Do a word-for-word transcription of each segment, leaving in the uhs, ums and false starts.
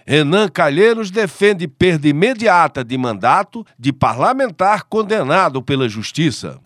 Renan Calheiros defende perda imediata de mandato de parlamentar condenado pela Justiça.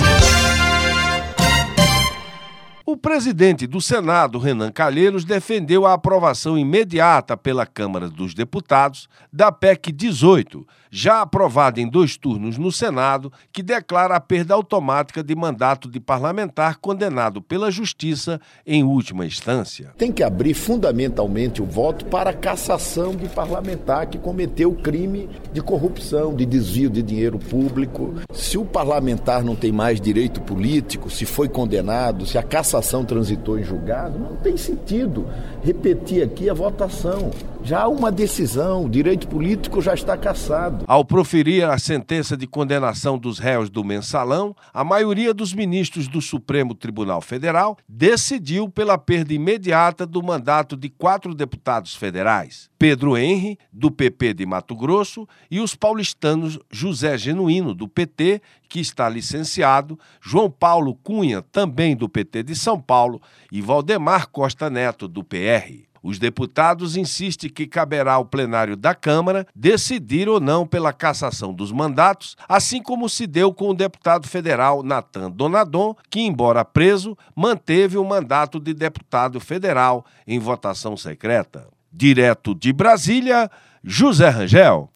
O presidente do Senado, Renan Calheiros, defendeu a aprovação imediata pela Câmara dos Deputados da P E C dezoito, já aprovada em dois turnos no Senado, que declara a perda automática de mandato de parlamentar condenado pela Justiça em última instância. Tem que abrir fundamentalmente o voto para a cassação de parlamentar que cometeu crime de corrupção, de desvio de dinheiro público. Se o parlamentar não tem mais direito político, se foi condenado, se a cassação transitou em julgado, não tem sentido repetir aqui a votação. Já há uma decisão, o direito político já está cassado. Ao proferir a sentença de condenação dos réus do Mensalão, a maioria dos ministros do Supremo Tribunal Federal decidiu pela perda imediata do mandato de quatro deputados federais: Pedro Henri, do P P de Mato Grosso, e os paulistanos José Genuíno, do P T, que está licenciado, João Paulo Cunha, também do P T de São Paulo, e Valdemar Costa Neto, do P R. Os deputados insistem que caberá ao plenário da Câmara decidir ou não pela cassação dos mandatos, assim como se deu com o deputado federal Natan Donadon, que, embora preso, manteve o mandato de deputado federal em votação secreta. Direto de Brasília, José Rangel.